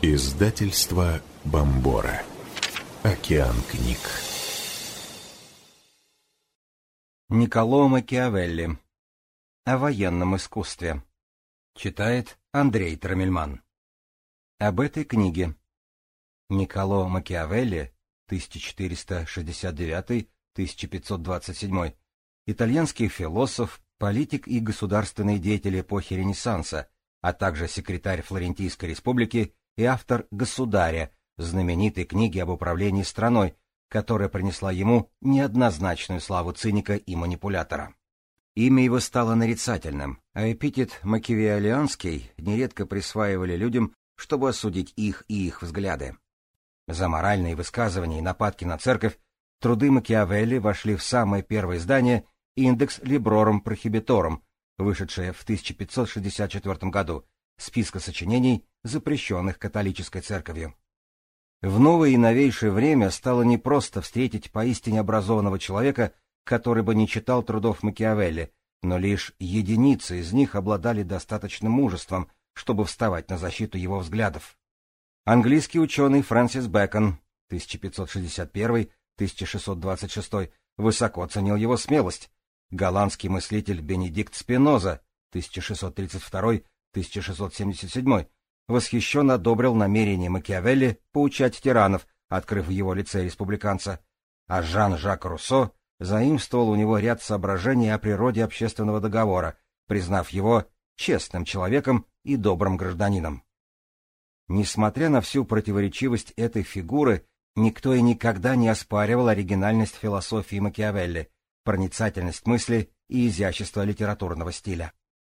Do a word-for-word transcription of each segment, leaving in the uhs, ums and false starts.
Издательство Бомбора. Океан книг. Никколо Макиавелли. О военном искусстве. Читает Андрей Трамельман. Об этой книге. Никколо Макиавелли, тысяча четыреста шестьдесят девятый — тысяча пятьсот двадцать седьмой, итальянский философ, политик и государственный деятель эпохи Ренессанса, а также секретарь Флорентийской республики и автор «Государя», знаменитой книги об управлении страной, которая принесла ему неоднозначную славу циника и манипулятора. Имя его стало нарицательным, а эпитет макиавеллианский нередко присваивали людям, чтобы осудить их и их взгляды. За моральные высказывания и нападки на церковь труды Макиавелли вошли в самое первое издание «Индекс Либрорум Прохибиторум», вышедшее в тысяча пятьсот шестьдесят четвёртом году, списка сочинений, запрещенных католической церковью. В новое и новейшее время стало непросто встретить поистине образованного человека, который бы не читал трудов Макиавелли, но лишь единицы из них обладали достаточным мужеством, чтобы вставать на защиту его взглядов. Английский ученый Фрэнсис Бэкон, тысяча пятьсот шестьдесят первый — тысяча шестьсот двадцать шестой, высоко ценил его смелость. Голландский мыслитель Бенедикт Спиноза, тысяча шестьсот тридцать второй — тысяча шестьсот семьдесят седьмой, восхищенно одобрил намерение Макиавелли поучать тиранов, открыв в его лице республиканца, а Жан-Жак Руссо заимствовал у него ряд соображений о природе общественного договора, признав его честным человеком и добрым гражданином. Несмотря на всю противоречивость этой фигуры, никто и никогда не оспаривал оригинальность философии Макиавелли, проницательность мысли и изящество литературного стиля.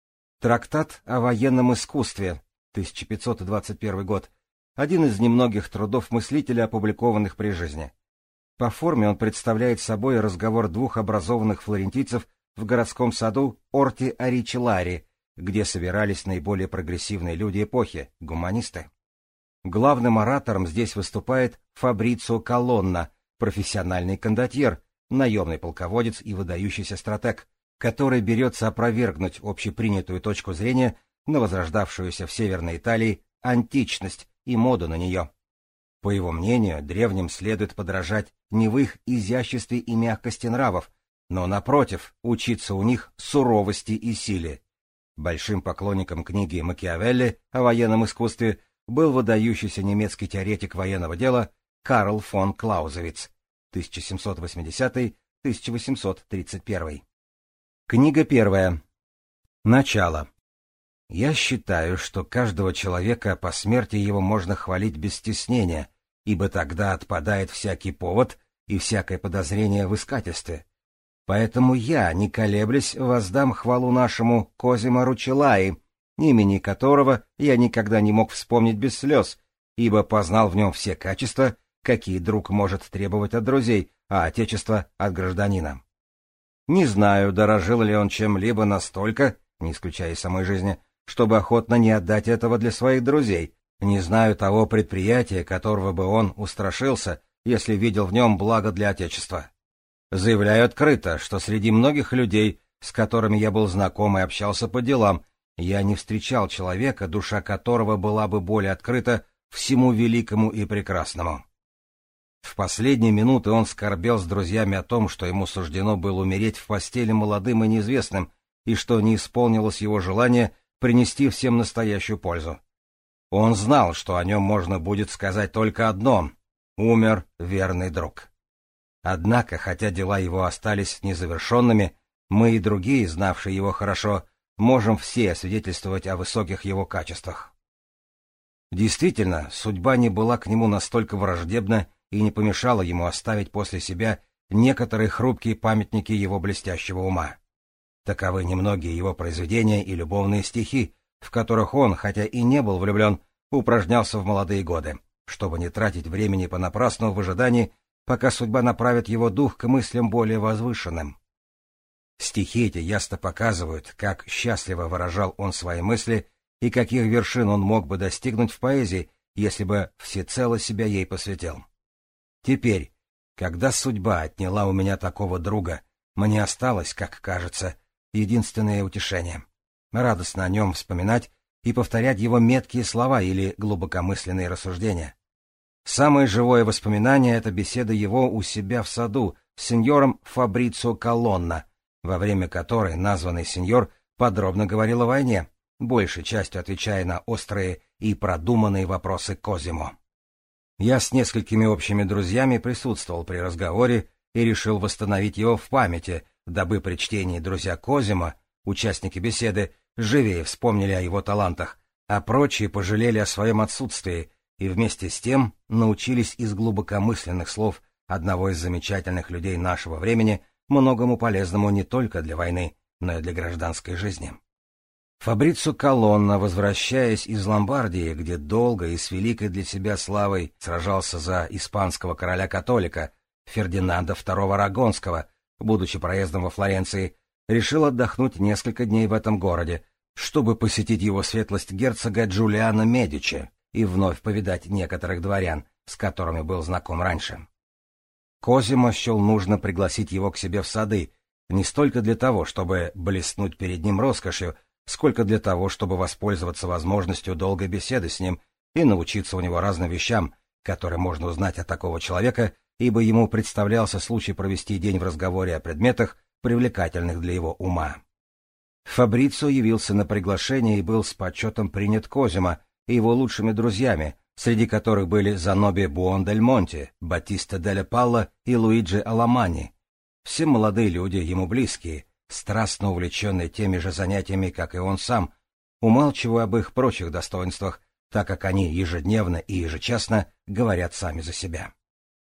Трактат о военном искусстве, тысяча пятьсот двадцать первый год, один из немногих трудов мыслителя, опубликованных при жизни. По форме он представляет собой разговор двух образованных флорентийцев в городском саду Орти Аричелари, где собирались наиболее прогрессивные люди эпохи, гуманисты. Главным оратором здесь выступает Фабрицио Колонна, профессиональный кондотьер, наемный полководец и выдающийся стратег, который берется опровергнуть общепринятую точку зрения на возрождавшуюся в Северной Италии античность и моду на нее. По его мнению, древним следует подражать не в их изяществе и мягкости нравов, но, напротив, учиться у них суровости и силе. Большим поклонником книги Макиавелли о военном искусстве был выдающийся немецкий теоретик военного дела Карл фон Клаузевиц, тысяча семьсот восьмидесятый — тысяча восемьсот тридцать первый. Книга первая. Начало. Я считаю, что каждого человека по смерти его можно хвалить без стеснения, ибо тогда отпадает всякий повод и всякое подозрение в искательстве. Поэтому я, не колеблясь, воздам хвалу нашему Козимо Ручелаи, имени которого я никогда не мог вспомнить без слез, ибо познал в нем все качества, какие друг может требовать от друзей, а отечество — от гражданина. Не знаю, дорожил ли он чем-либо настолько, не исключая и самой жизни, чтобы охотно не отдать этого для своих друзей. Не знаю того предприятия, которого бы он устрашился, если видел в нем благо для отечества. Заявляю открыто, что среди многих людей, с которыми я был знаком и общался по делам, я не встречал человека, душа которого была бы более открыта всему великому и прекрасному. В последние минуты он скорбел с друзьями о том, что ему суждено было умереть в постели молодым и неизвестным, и что не исполнилось его желание принести всем настоящую пользу. Он знал, что о нем можно будет сказать только одно — умер верный друг. Однако, хотя дела его остались незавершенными, мы и другие, знавшие его хорошо, можем все свидетельствовать о высоких его качествах. Действительно, судьба не была к нему настолько враждебна и не помешала ему оставить после себя некоторые хрупкие памятники его блестящего ума. Таковы немногие его произведения и любовные стихи, в которых он, хотя и не был влюблен, упражнялся в молодые годы, чтобы не тратить времени понапрасну в ожидании, пока судьба направит его дух к мыслям более возвышенным. Стихи эти ясно показывают, как счастливо выражал он свои мысли и каких вершин он мог бы достигнуть в поэзии, если бы всецело себя ей посвятил. Теперь, когда судьба отняла у меня такого друга, мне осталось, как кажется, единственное утешение — радостно о нем вспоминать и повторять его меткие слова или глубокомысленные рассуждения. Самое живое воспоминание — это беседа его у себя в саду с сеньором Фабрицио Колонна, во время которой названный сеньор подробно говорил о войне, большей частью отвечая на острые и продуманные вопросы Козимо. Я с несколькими общими друзьями присутствовал при разговоре и решил восстановить его в памяти, дабы при чтении друзья Козимо, участники беседы, живее вспомнили о его талантах, а прочие пожалели о своем отсутствии и вместе с тем научились из глубокомысленных слов одного из замечательных людей нашего времени многому полезному не только для войны, но и для гражданской жизни. Фабрицио Колонна, возвращаясь из Ломбардии, где долго и с великой для себя славой сражался за испанского короля-католика Фердинанда второго Арагонского, будучи проездом во Флоренции, решил отдохнуть несколько дней в этом городе, чтобы посетить его светлость герцога Джулиано Медичи и вновь повидать некоторых дворян, с которыми был знаком раньше. Козимо счел нужно пригласить его к себе в сады, не столько для того, чтобы блеснуть перед ним роскошью, сколько для того, чтобы воспользоваться возможностью долгой беседы с ним и научиться у него разным вещам, которые можно узнать от такого человека, ибо ему представлялся случай провести день в разговоре о предметах, привлекательных для его ума. Фабрицио явился на приглашение и был с почетом принят Козимо и его лучшими друзьями, среди которых были Заноби Буондельмонти, Батиста Делля Палла и Луиджи Аламани. Все молодые люди, ему близкие, страстно увлеченные теми же занятиями, как и он сам, умалчивая об их прочих достоинствах, так как они ежедневно и ежечасно говорят сами за себя.